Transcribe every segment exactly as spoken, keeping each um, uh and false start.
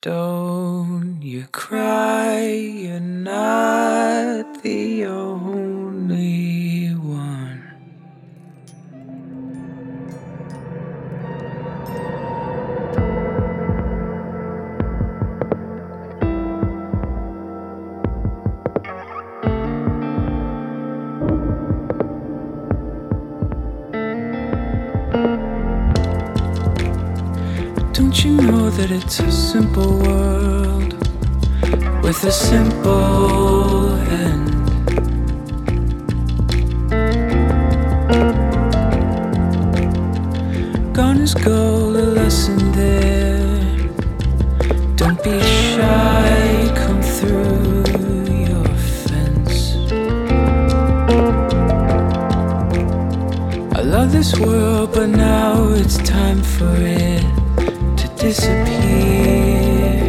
Don't you cry, you're not the only one. Don't you know that it's a simple world with a simple end? Gone is gold, a lesson there. Don't be shy, come through your fence. I love this world, but now it's time for it to disappear.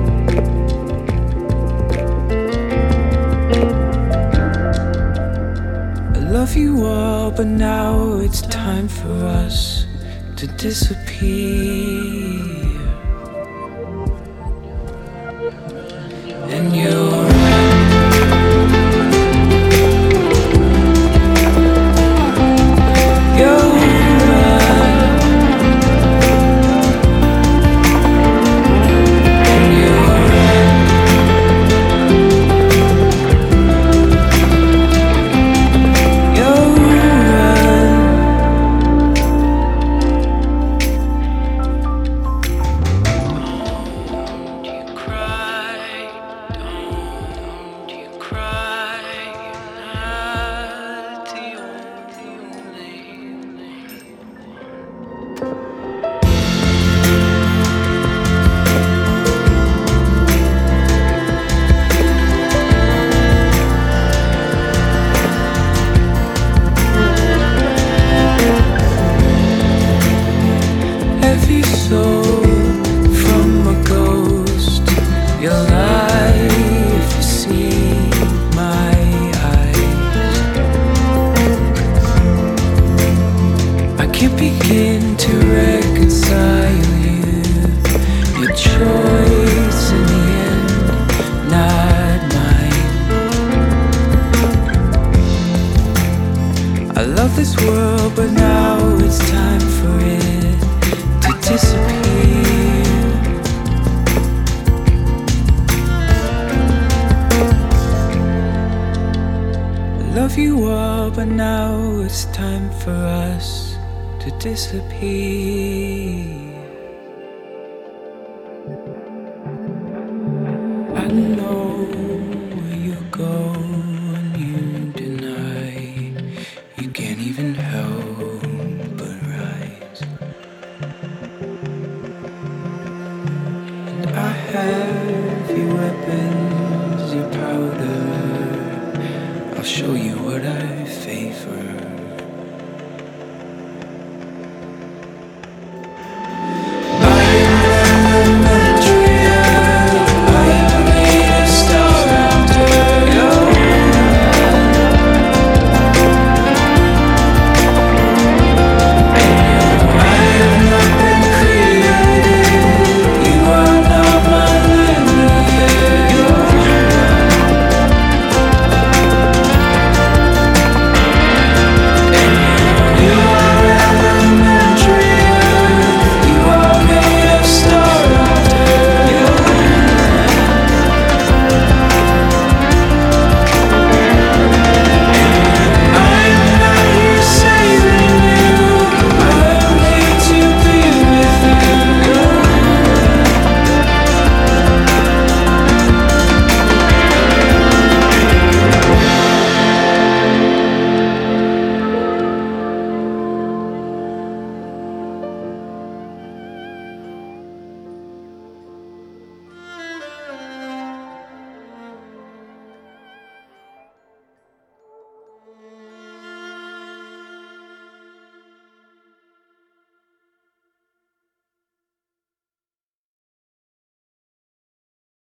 I love you all, but now it's time for us to disappear. And you're heavy soul from a ghost. Your life, you see my eyes. I can't begin to reconcile you. Your choice in the end, not mine. I love this world, but now it's time for it to disappear. I love you all, but now it's time for us to disappear. I know where you go and you deny. You can't even help but rise. I have your weapons, your powder. I'll show you what I favor.